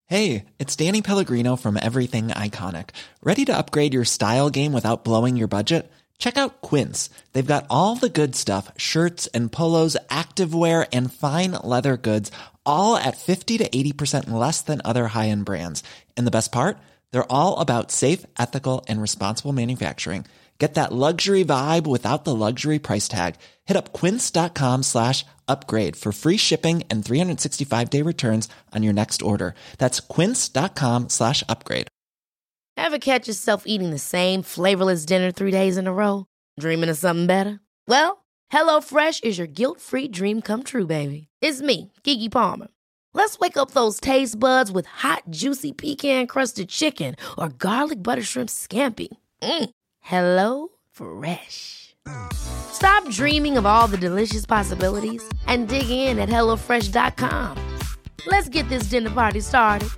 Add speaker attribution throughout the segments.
Speaker 1: Hey, it's Danny Pellegrino from Everything Iconic. Ready to upgrade your style game without blowing your budget? Check out Quince. They've got all the good stuff, shirts and polos, activewear, and fine leather goods, all at 50 to 80% less than other high-end brands. And the best part? They're all about safe, ethical, and responsible manufacturing. Get that luxury vibe without the luxury price tag. Hit up quince.com/upgrade for free shipping and 365-day returns on your next order. That's quince.com/upgrade.
Speaker 2: Ever catch yourself eating the same flavorless dinner 3 days in a row? Dreaming of something better? Well, HelloFresh is your guilt-free dream come true, baby. It's me, Keke Palmer. Let's wake up those taste buds with hot, juicy pecan-crusted chicken or garlic butter shrimp scampi. Hello Fresh. Stop dreaming of all the delicious possibilities and dig in at HelloFresh.com. Let's get this dinner party started.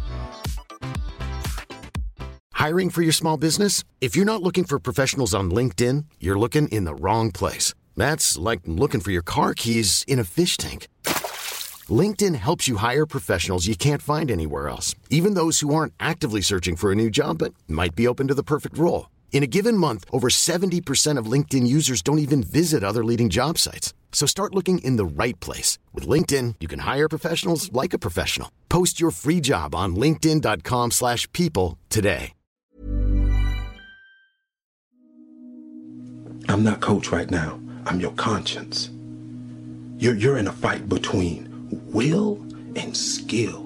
Speaker 3: Hiring for your small business? If you're not looking for professionals on LinkedIn, you're looking in the wrong place. That's like looking for your car keys in a fish tank. LinkedIn helps you hire professionals you can't find anywhere else, even those who aren't actively searching for a new job but might be open to the perfect role. In a given month, over 70% of LinkedIn users don't even visit other leading job sites. So start looking in the right place. With LinkedIn, you can hire professionals like a professional. Post your free job on linkedin.com/people today.
Speaker 4: I'm not coach right now. I'm your conscience. You're in a fight between will and skill.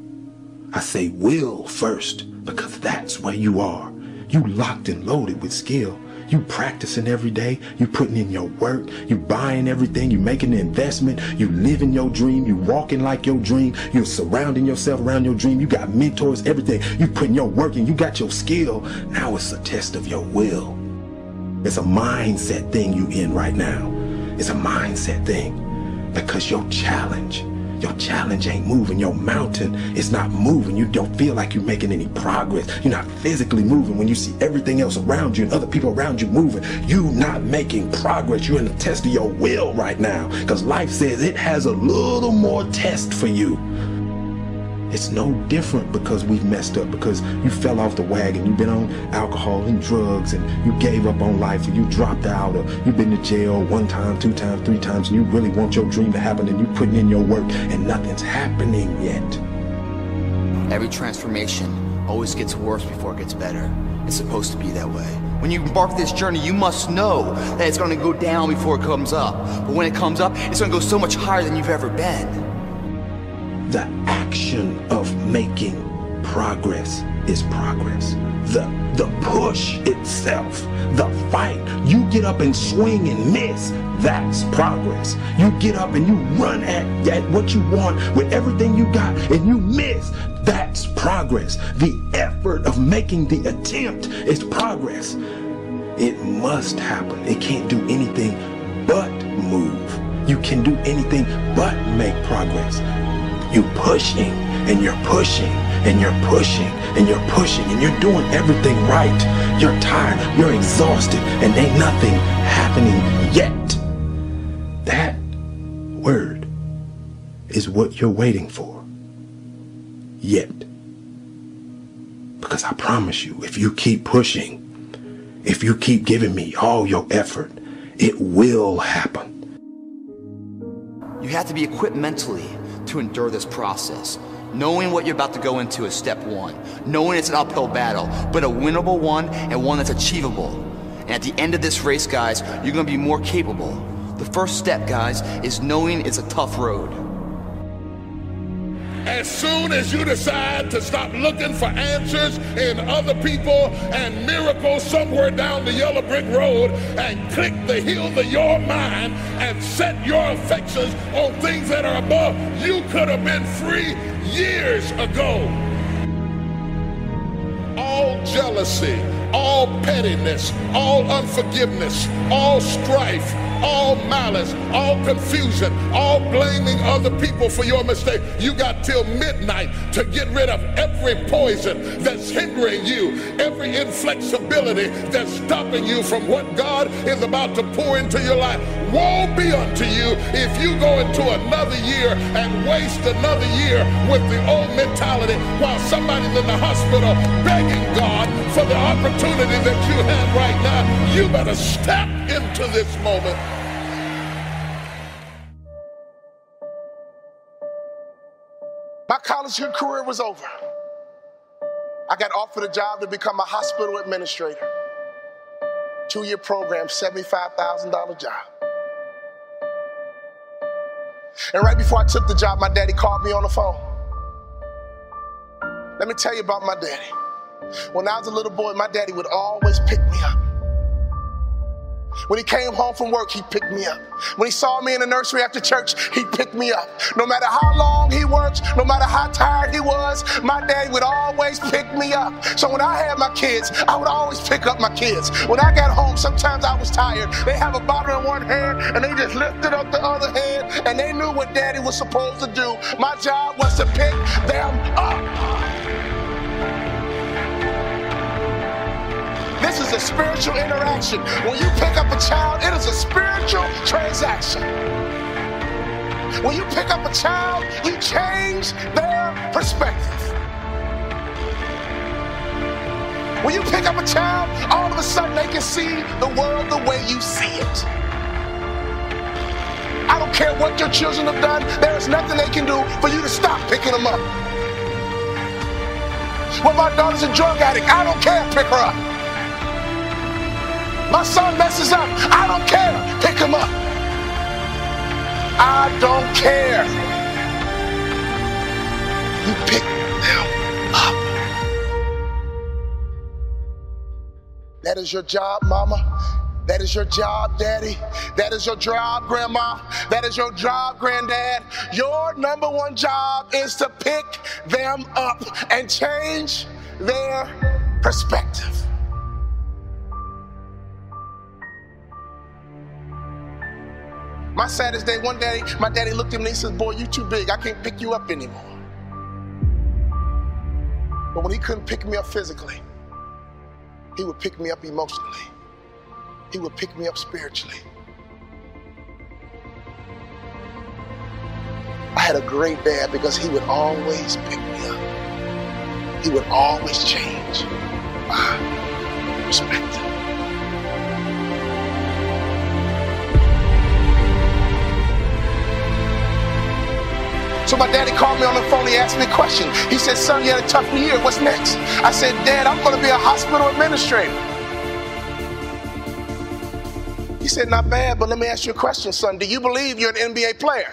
Speaker 4: I say will first because that's where you are. You locked and loaded with skill. You practicing every day. You putting in your work. You buying everything. You making the investment. You living your dream. You walking like your dream. You surrounding yourself around your dream. You got mentors, everything. You putting your work in. You got your skill. Now it's a test of your will. It's a mindset thing you in right now. It's a mindset thing because your challenge ain't moving. Your mountain is not moving. You don't feel like you're making any progress. You're not physically moving when you see everything else around you and other people around you moving. You're not making progress. You're in the test of your will right now because life says it has a little more test for you. It's no different because we've messed up, because you fell off the wagon. You've been on alcohol and drugs and you gave up on life, or you dropped out, or you've been to jail 1 time, 2 times, 3 times, and you really want your dream to happen and you're putting in your work and nothing's happening yet.
Speaker 5: Every transformation always gets worse before it gets better. It's supposed to be that way. When you embark this journey, you must know that it's going to go down before it comes up. But when it comes up, it's going to go so much higher than you've ever been.
Speaker 4: The action of making progress is progress. The push itself, the fight, you get up and swing and miss, that's progress. You get up and you run at what you want with everything you got and you miss, that's progress. The effort of making the attempt is progress. It must happen. It can't do anything but move. You can do anything but make progress. You're pushing and you're pushing and you're pushing and you're pushing and you're doing everything right. You're tired, you're exhausted, and ain't nothing happening yet. That word is what you're waiting for. Yet. Because I promise you, if you keep pushing, if you keep giving me all your effort, it will happen.
Speaker 5: You have to be equipped mentally to endure this process. Knowing what you're about to go into is step one. Knowing it's an uphill battle, but a winnable one and one that's achievable. And at the end of this race, guys, you're gonna be more capable. The first step, guys, is knowing it's a tough road.
Speaker 6: As soon as you decide to stop looking for answers in other people and miracles somewhere down the yellow brick road and click the heels of your mind and set your affections on things that are above, you could have been free years ago. All jealousy, all pettiness, all unforgiveness, all strife, all malice, all confusion, all blaming other people for your mistake. You got till midnight to get rid of every poison that's hindering you, every inflexibility that's stopping you from what God is about to pour into your life. Woe be unto you if you go into another year and waste another year with the old mentality while somebody's in the hospital begging God for the opportunity that you have right now. You better step into this moment.
Speaker 7: My college career was over. I got offered a job to become a hospital administrator. 2-year program, $75,000 job. And right before I took the job, my daddy called me on the phone. Let me tell you about my daddy. When I was a little boy, my daddy would always pick me up. When he came home from work, he picked me up. When he saw me in the nursery after church, he picked me up. No matter how long he worked, no matter how tired he was, my daddy would always pick me up. So when I had my kids, I would always pick up my kids. When I got home, sometimes I was tired. They have a bottle in one hand, and they just lifted up the other hand, and they knew what daddy was supposed to do. My job was to pick them up. This is a spiritual interaction. When you pick up a child, it is a spiritual transaction. When you pick up a child, you change their perspective. When you pick up a child, all of a sudden they can see the world the way you see it. I don't care what your children have done, there is nothing they can do for you to stop picking them up. When my daughter's a drug addict, I don't care, pick her up. My son messes up, I don't care, pick him up. I don't care. You pick them up. That is your job, mama. That is your job, daddy. That is your job, grandma. That is your job, granddad. Your number one job is to pick them up and change their perspective. My saddest day, one day, my daddy looked at me and he said, boy, you too big. I can't pick you up anymore. But when he couldn't pick me up physically, he would pick me up emotionally. He would pick me up spiritually. I had a great dad because he would always pick me up. He would always change my perspective. So my daddy called me on the phone, he asked me a question. He said, son, you had a tough year, what's next? I said, Dad, I'm gonna be a hospital administrator. He said, not bad, but let me ask you a question, son. Do you believe you're an NBA player?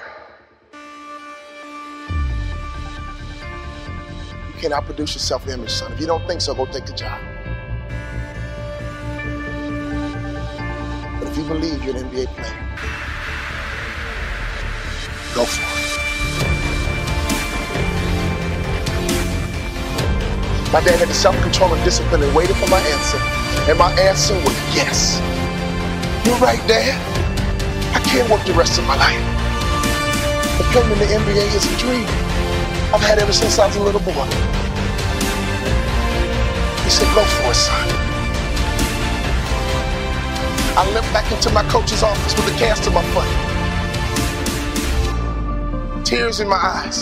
Speaker 7: You can't outproduce your self-image, son. If you don't think so, go take the job. But if you believe you're an NBA player, go for it. My dad had the self-control and discipline and waited for my answer. And my answer was yes. You're right, Dad. I can't work the rest of my life. But playing in the NBA is a dream I've had ever since I was a little boy. He said, go for it, son. I limped back into my coach's office with a cast on my foot. Tears in my eyes.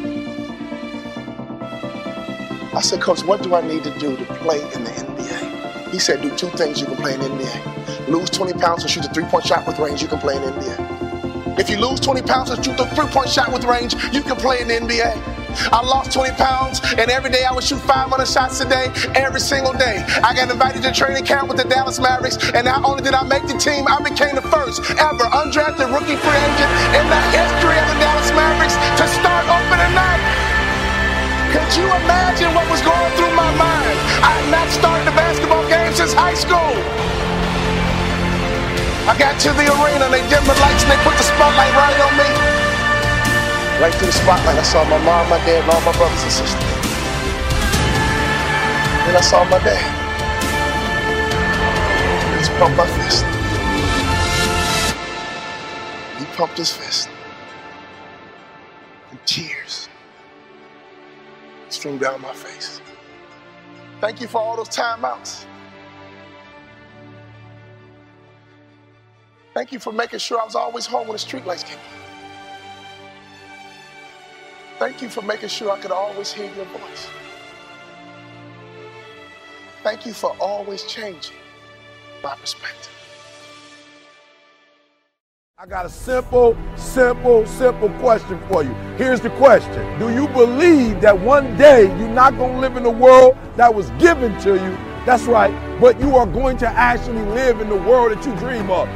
Speaker 7: I said, Coach, what do I need to do to play in the NBA? He said, do 2 things you can play in the NBA. Lose 20 pounds and shoot a 3-point shot with range, you can play in the NBA. If you lose 20 pounds and shoot a 3-point shot with range, you can play in the NBA. I lost 20 pounds, and every day I would shoot 500 shots a day, every single day. I got invited to training camp with the Dallas Mavericks, and not only did I make the team, I became the first ever undrafted rookie free agent in the history of the Dallas Mavericks to start opening night. Could you imagine what was going through my mind? I had not started a basketball game since high school. I got to the arena, they dimmed the lights and they put the spotlight right on me. Right through the spotlight, I saw my mom, my dad, and all my brothers and sisters. Then I saw my dad. He just pumped my fist. pumped his fist. And tears streamed down my face. Thank you for all those timeouts. Thank you for making sure I was always home when the streetlights came on. Thank you for making sure I could always hear your voice. Thank you for always changing my perspective.
Speaker 6: I got a simple question for you. Here's the question. Do you believe that one day you're not going to live in the world that was given to you? That's right, but you are going to actually live in the world that you dream of.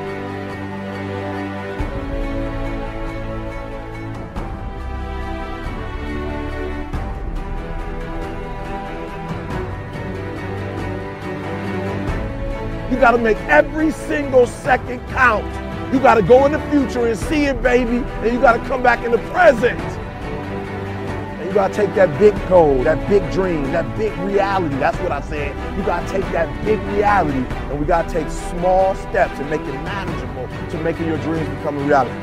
Speaker 6: You got to make every single second count. You got to go in the future and see it, baby, and you got to come back in the present. And you got to take that big goal, that big dream, that big reality. That's what I said. You got to take that big reality, and we got to take small steps and make it manageable to making your dreams become a reality.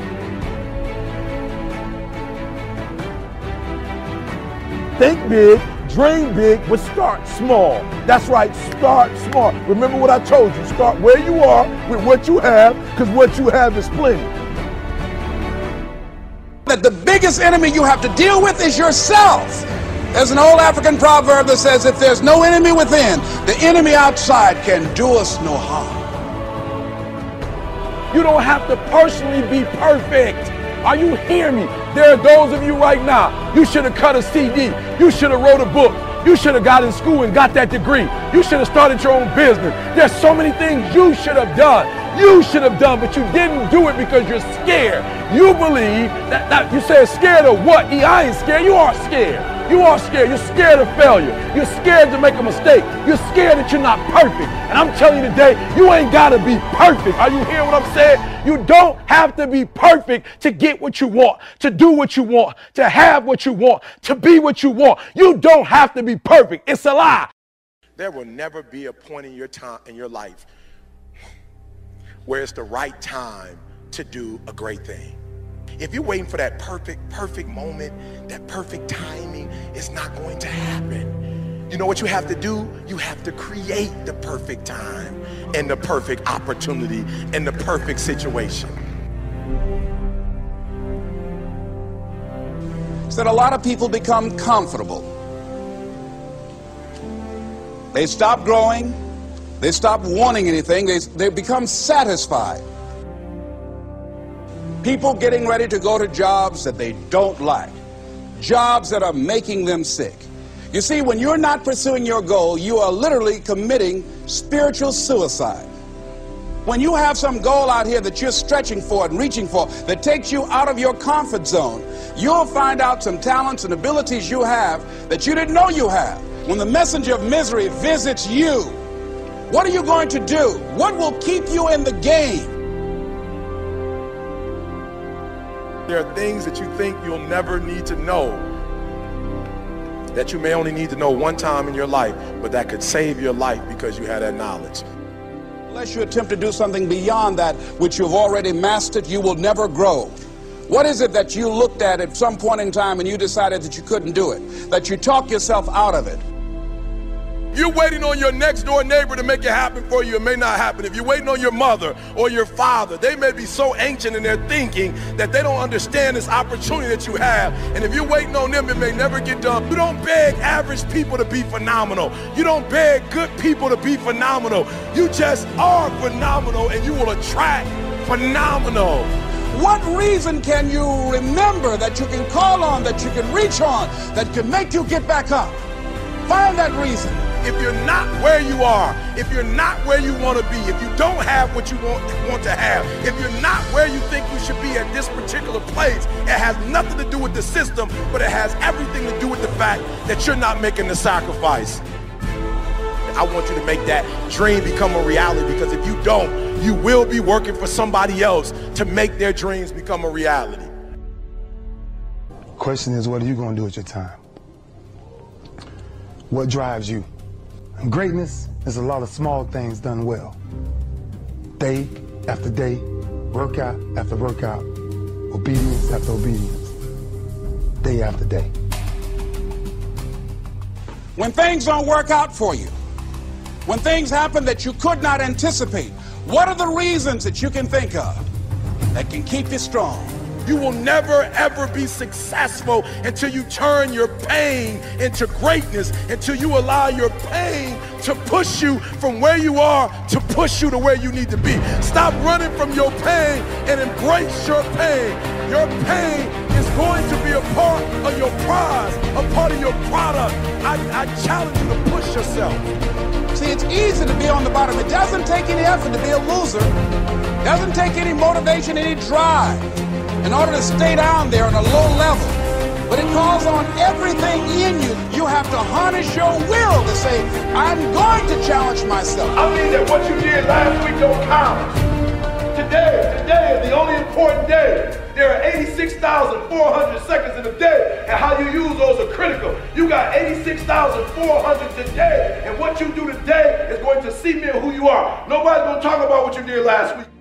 Speaker 6: Think big, dream big, but start small. That's right, start small. Remember what I told you, start where you are with what you have, because what you have is plenty.
Speaker 8: That the biggest enemy you have to deal with is yourself. There's an old African proverb that says, if there's no enemy within, the enemy outside can do us no harm.
Speaker 6: You don't have to personally be perfect. Are you hearing me? There are those of you right now, you should have cut a CD. You should have wrote a book. You should have got in school and got that degree. You should have started your own business. There's so many things you should have done. You should have done, but you didn't do it because you're scared. You believe that you say scared of what? I ain't scared. You are scared. You are scared. You're scared of failure. You're scared to make a mistake. You're scared that you're not perfect. And I'm telling you today, you ain't got to be perfect. Are you hearing what I'm saying? You don't have to be perfect to get what you want, to do what you want, to have what you want, to be what you want. You don't have to be perfect. It's a lie.
Speaker 4: There will never be a point in your life where it's the right time to do a great thing. If you're waiting for that perfect moment, that perfect timing, it's not going to happen. You know what you have to do? You have to create the perfect time and the perfect opportunity and the perfect situation.
Speaker 8: So that a lot of people become comfortable. They stop growing. They stop wanting anything. They become satisfied. People getting ready to go to jobs that they don't like, jobs that are making them sick. You see, when you're not pursuing your goal, you are literally committing spiritual suicide. When you have some goal out here that you're stretching for and reaching for that takes you out of your comfort zone, you'll find out some talents and abilities you have that you didn't know you have. When the messenger of misery visits you, what are you going to do? What will keep you in the game?
Speaker 4: There are things that you think you'll never need to know, that you may only need to know one time in your life, but that could save your life because you had that knowledge.
Speaker 8: Unless you attempt to do something beyond that which you've already mastered, you will never grow. What is it that you looked at some point in time and you decided that you couldn't do it, that you talked yourself out of it?
Speaker 4: You're waiting on your next door neighbor to make it happen for you. It may not happen. If you're waiting on your mother or your father, they may be so ancient in their thinking that they don't understand this opportunity that you have. And if you're waiting on them, it may never get done. You don't beg average people to be phenomenal. You don't beg good people to be phenomenal. You just are phenomenal, and you will attract phenomenal.
Speaker 8: What reason can you remember that you can call on, that you can reach on, that can make you get back up? Find that reason.
Speaker 4: If you're not where you are, if you're not where you want to be, if you don't have what you want to have, if you're not where you think you should be at this particular place, it has nothing to do with the system, but it has everything to do with the fact that you're not making the sacrifice. I want you to make that dream become a reality, because if you don't, you will be working for somebody else to make their dreams become a reality.
Speaker 7: Question is, what are you going to do with your time? What drives you? And greatness is a lot of small things done well. Day after day Workout after workout, obedience after obedience, day after day.
Speaker 8: When things don't work out for you, when things happen that you could not anticipate, what are the reasons that you can think of that can keep you strong?
Speaker 6: You will never, ever be successful until you turn your pain into greatness, until you allow your pain to push you from where you are to push you to where you need to be. Stop running from your pain and embrace your pain. Your pain is going to be a part of your prize, a part of your product. I challenge you to push yourself.
Speaker 8: See, it's easy to be on the bottom. It doesn't take any effort to be a loser. It doesn't take any motivation, any drive in order to stay down there on a low level. But it calls on everything in you. You have to harness your will to say, I'm going to challenge myself.
Speaker 6: I mean that what you did last week don't count. Today is the only important day. There are 86,400 seconds in a day, and how you use those are critical. You got 86,400 today, and what you do today is going to cement who you are. Nobody's going to talk about what you did last week.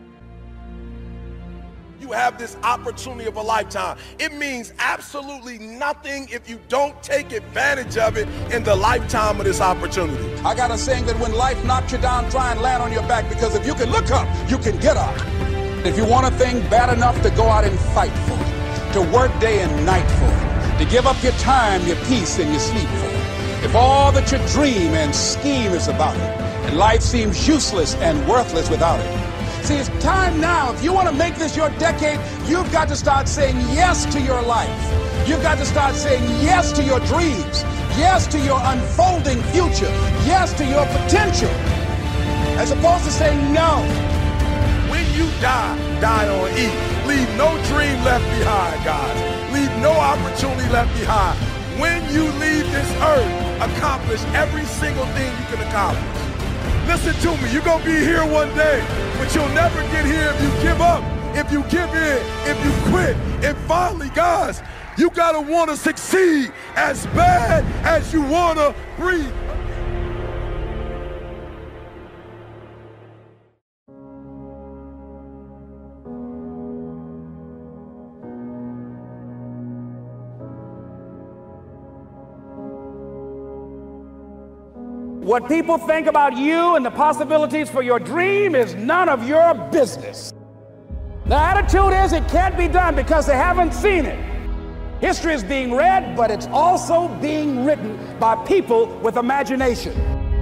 Speaker 6: You have this opportunity of a lifetime. It means absolutely nothing if you don't take advantage of it in the lifetime of this opportunity.
Speaker 8: I got a saying that when life knocks you down, try and land on your back, because if you can look up, you can get up. If you want a thing bad enough to go out and fight for it, to work day and night for it, to give up your time, your peace, and your sleep for it, if all that you dream and scheme is about it, and life seems useless and worthless without it, see, it's time now. If you want to make this your decade, you've got to start saying yes to your life. You've got to start saying yes to your dreams, yes to your unfolding future, yes to your potential, as opposed to saying no.
Speaker 6: When you die on E. Leave no dream left behind, guys. Leave no opportunity left behind. When you leave this earth, accomplish every single thing you can accomplish. Listen to me, you're going to be here one day, but you'll never get here if you give up, if you give in, if you quit. And finally, guys, you got to want to succeed as bad as you want to breathe.
Speaker 8: What people think about you and the possibilities for your dream is none of your business. The attitude is it can't be done because they haven't seen it. History is being read, but it's also being written by people with imagination.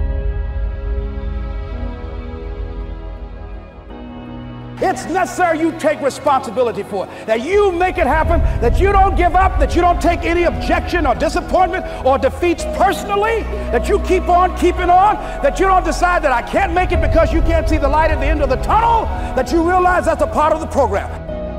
Speaker 8: It's necessary you take responsibility for it, that you make it happen, that you don't give up, that you don't take any objection or disappointment or defeats personally, that you keep on keeping on, that you don't decide that I can't make it because you can't see the light at the end of the tunnel, that you realize that's a part of the program.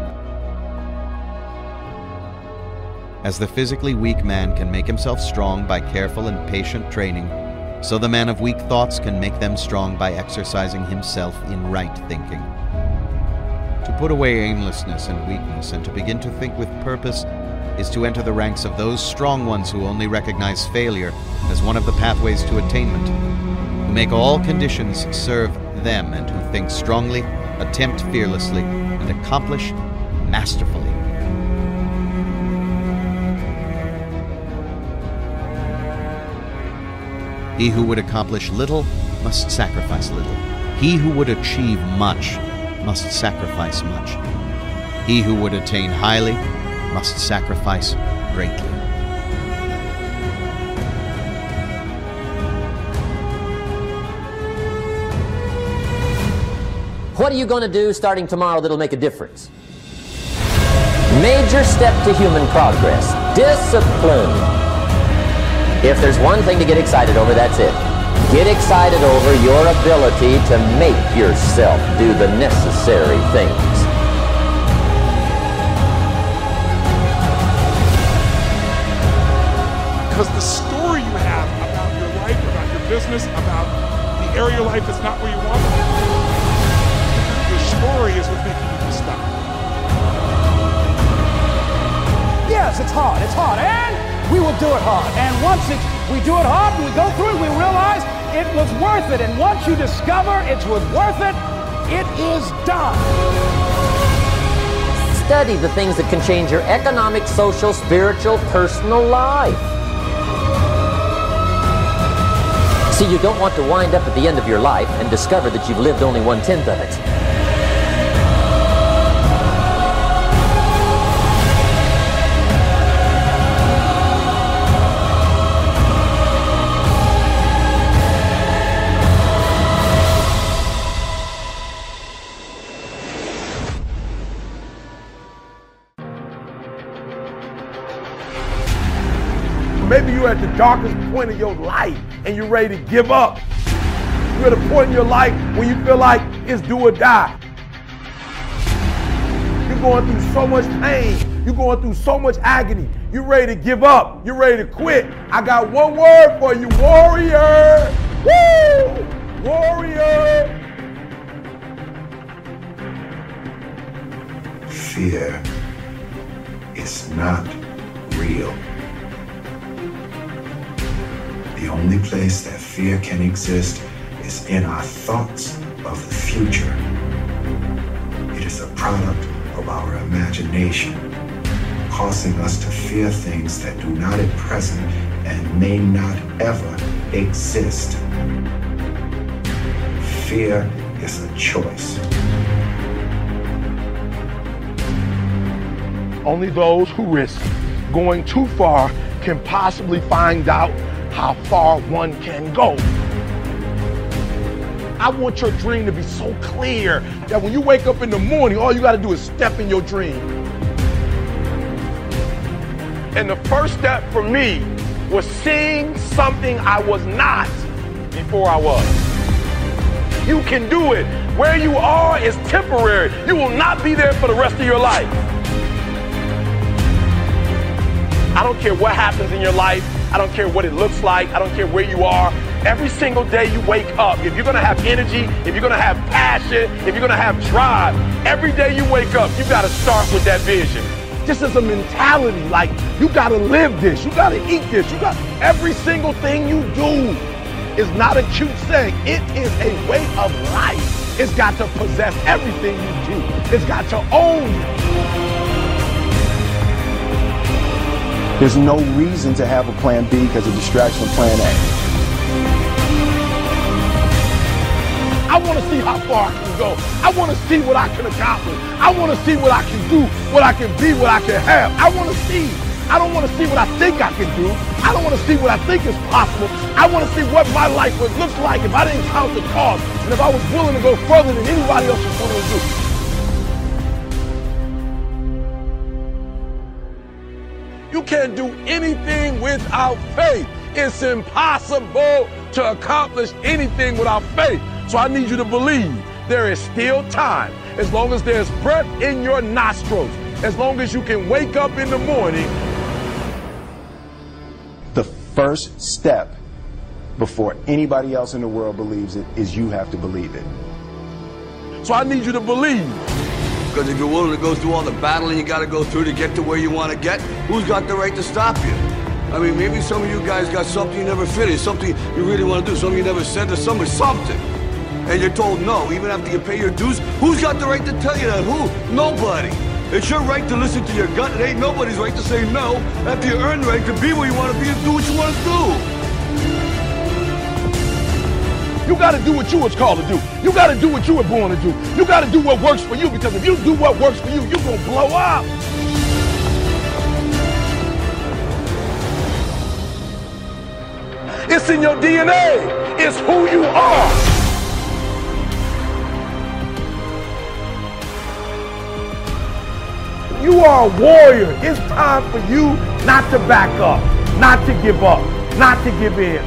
Speaker 9: As the physically weak man can make himself strong by careful and patient training, so the man of weak thoughts can make them strong by exercising himself in right thinking. To put away aimlessness and weakness and to begin to think with purpose is to enter the ranks of those strong ones who only recognize failure as one of the pathways to attainment, who make all conditions serve them and who think strongly, attempt fearlessly, and accomplish masterfully. He who would accomplish little must sacrifice little. He who would achieve much must sacrifice much. He who would attain highly must sacrifice greatly.
Speaker 10: What are you going to do starting tomorrow that'll make a difference? Major step to human progress. Discipline. If there's one thing to get excited over, that's it. Get excited over your ability to make yourself do the necessary things.
Speaker 11: Because the story you have about your life, about your business, about the area of your life that's not where you want it, your story is what makes you stop.
Speaker 8: Yes, it's hard, and we will do it hard. And once we do it hard and we go through it, we realize it was worth it. And once you discover it was worth it, it is done.
Speaker 10: study the things that can change your economic, social, spiritual, personal life. See, you don't want to wind up at the end of your life and discover that you've lived only 1/10 of it.
Speaker 6: Maybe you're at the darkest point of your life and you're ready to give up. You're at a point in your life where you feel like it's do or die. You're going through so much pain. You're going through so much agony. You're ready to give up. You're ready to quit. I got one word for you, warrior. Woo! Warrior.
Speaker 4: Fear is not real. The only place that fear can exist is in our thoughts of the future. It is a product of our imagination, causing us to fear things that do not at present and may not ever exist. Fear is a choice.
Speaker 6: Only those who risk going too far can possibly find out how far one can go. I want your dream to be so clear that when you wake up in the morning, all you got to do is step in your dream. And the first step for me was seeing something I was not before I was. You can do it. Where you are is temporary. You will not be there for the rest of your life. I don't care what happens in your life. I don't care what it looks like. I don't care where you are. Every single day you wake up, if you're going to have energy, if you're going to have passion, if you're going to have drive, every day you wake up, you got to start with that vision. This is a mentality. Like, you got to live this. You got to eat this. You got every single thing you do is not a cute saying. It is a way of life. It's got to possess everything you do. It's got to own you.
Speaker 12: There's no reason to have a plan B because of distraction of plan A.
Speaker 6: I want to see how far I can go. I want to see what I can accomplish. I want to see what I can do, what I can be, what I can have. I want to see. I don't want to see what I think I can do. I don't want to see what I think is possible. I want to see what my life would look like if I didn't count the cost and if I was willing to go further than anybody else was willing to do. You can't do anything without faith. It's impossible to accomplish anything without faith. So I need you to believe there is still time. As long as there's breath in your nostrils, as long as you can wake up in the morning.
Speaker 12: The first step before anybody else in the world believes it is you have to believe it.
Speaker 6: So I need you to believe.
Speaker 13: Because if you're willing to go through all the battling you got to go through to get to where you want to get, who's got the right to stop you? I mean, maybe some of you guys got something you never finished, something you really want to do, something you never said to somebody, something. And you're told no, even after you pay your dues. Who's got the right to tell you that? Who? Nobody. It's your right to listen to your gut. It ain't nobody's right to say no after you earn the right to be where you want to be and do what you want to do.
Speaker 6: You got to do what you was called to do. You got to do what you were born to do. You got to do what works for you, because if you do what works for you, you're going to blow up. It's in your DNA. It's who you are. You are a warrior. It's time for you not to back up, not to give up, not to give in.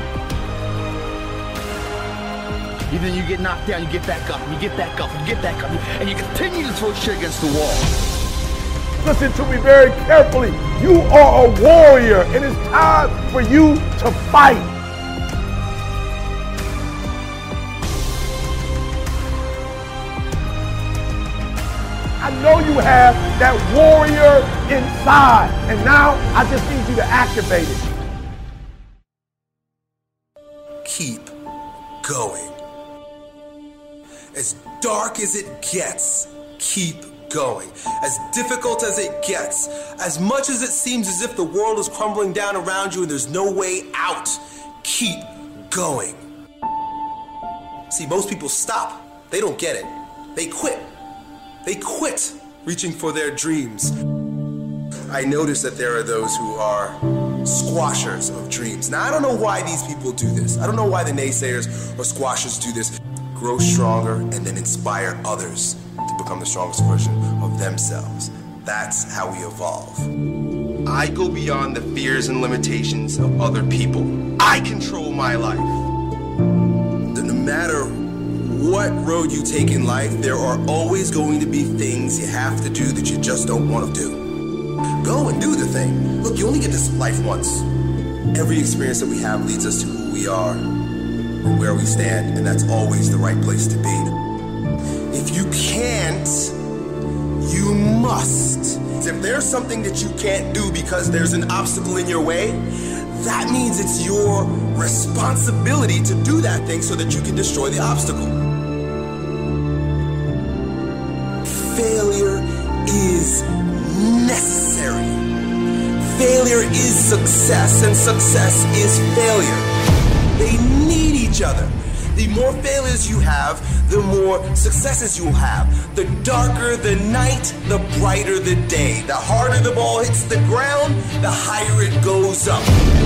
Speaker 14: Even you get knocked down, you get back up, and you get back up, and you get back up, and you continue to throw shit against the wall.
Speaker 6: Listen to me very carefully. You are a warrior, and it's time for you to fight. I know you have that warrior inside, and now I just need you to activate it.
Speaker 15: Keep going. As dark as it gets, keep going. As difficult as it gets, as much as it seems as if the world is crumbling down around you and there's no way out, keep going. See, most people stop. They don't get it. They quit. They quit reaching for their dreams. I notice that there are those who are squashers of dreams. Now, I don't know why these people do this. I don't know why the naysayers or squashers do this. Grow stronger and then inspire others to become the strongest version of themselves. That's how we evolve. I go beyond the fears and limitations of other people. I control my life. No matter what road you take in life, there are always going to be things you have to do that you just don't want to do. Go and do the thing. Look, you only get this life once. Every experience that we have leads us to who we are and where we stand, and that's always the right place to be. If you can't, you must. If there's something that you can't do because there's an obstacle in your way, that means it's your responsibility to do that thing so that you can destroy the obstacle. Failure is necessary. Failure is success, and success is failure. They need each other. The more failures you have, the more successes you will have. The darker the night, the brighter the day. The harder the ball hits the ground, the higher it goes up.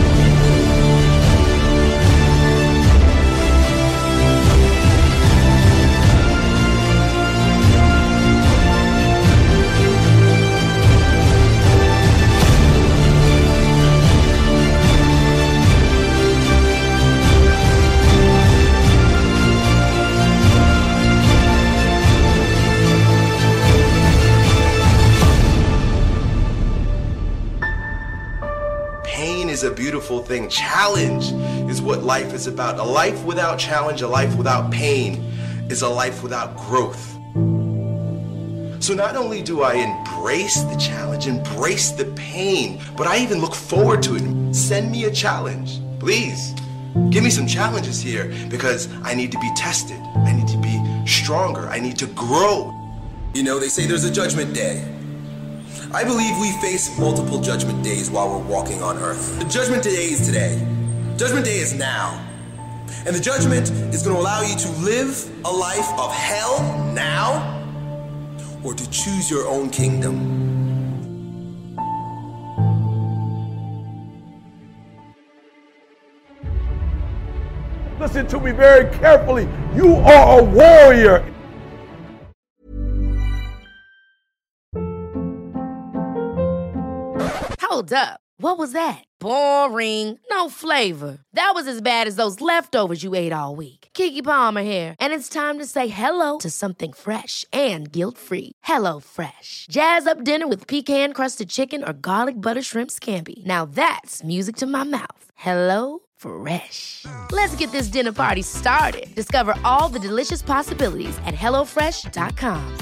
Speaker 15: Is a beautiful thing. Challenge is what life is about. A life without challenge, a life without pain, is a life without growth. So not only do I embrace the challenge, embrace the pain, but I even look forward to it. Send me a challenge, please. Give me some challenges here, because I need to be tested. I need to be stronger. I need to grow. You know, they say there's a judgment day. I believe we face multiple judgment days while we're walking on earth. The judgment day is today. Judgment day is now. And the judgment is going to allow you to live a life of hell now, or to choose your own kingdom.
Speaker 16: Listen to me very carefully. You are a warrior.
Speaker 2: Hold up. What was that? Boring. No flavor. That was as bad as those leftovers you ate all week. Keke Palmer here. And it's time to say hello to something fresh and guilt-free. Hello Fresh. Jazz up dinner with pecan-crusted chicken or garlic butter shrimp scampi. Now that's music to my mouth. Hello Fresh. Let's get this dinner party started. Discover all the delicious possibilities at HelloFresh.com.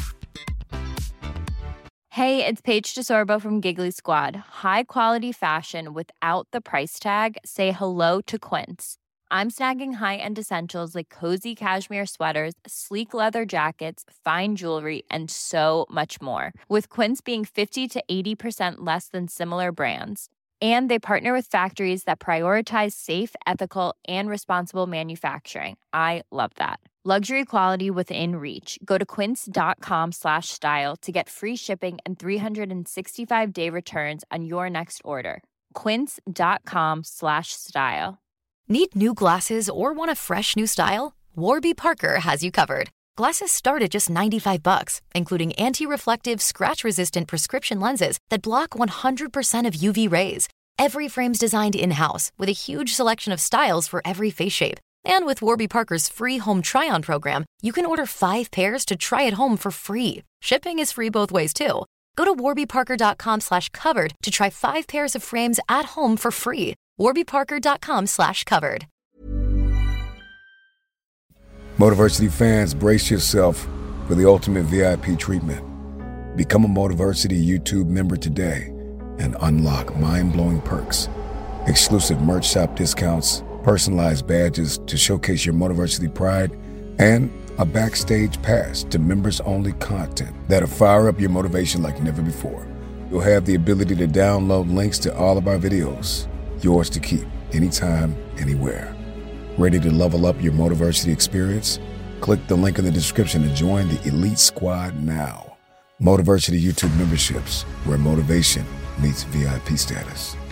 Speaker 17: Hey, it's Paige DeSorbo from Giggly Squad. High quality fashion without the price tag. Say hello to Quince. I'm snagging high-end essentials like cozy cashmere sweaters, sleek leather jackets, fine jewelry, and so much more. With Quince being 50 to 80% less than similar brands. And they partner with factories that prioritize safe, ethical, and responsible manufacturing. I love that. Luxury quality within reach. Go to quince.com/style to get free shipping and 365-day returns on your next order. Quince.com/style.
Speaker 18: Need new glasses or want a fresh new style? Warby Parker has you covered. Glasses start at just $95, including anti-reflective, scratch-resistant prescription lenses that block 100% of UV rays. Every frame's designed in-house with a huge selection of styles for every face shape. And with Warby Parker's free home try-on program, you can order 5 pairs to try at home for free. Shipping is free both ways, too. Go to warbyparker.com/covered to try 5 pairs of frames at home for free. warbyparker.com/covered.
Speaker 19: Motiversity fans, brace yourself for the ultimate VIP treatment. Become a Motiversity YouTube member today and unlock mind-blowing perks. Exclusive merch shop discounts, personalized badges to showcase your Motiversity pride, and a backstage pass to members-only content that'll fire up your motivation like never before. You'll have the ability to download links to all of our videos, yours to keep, anytime, anywhere. Ready to level up your Motiversity experience? Click the link in the description to join the Elite Squad now. Motiversity YouTube memberships, where motivation meets VIP status.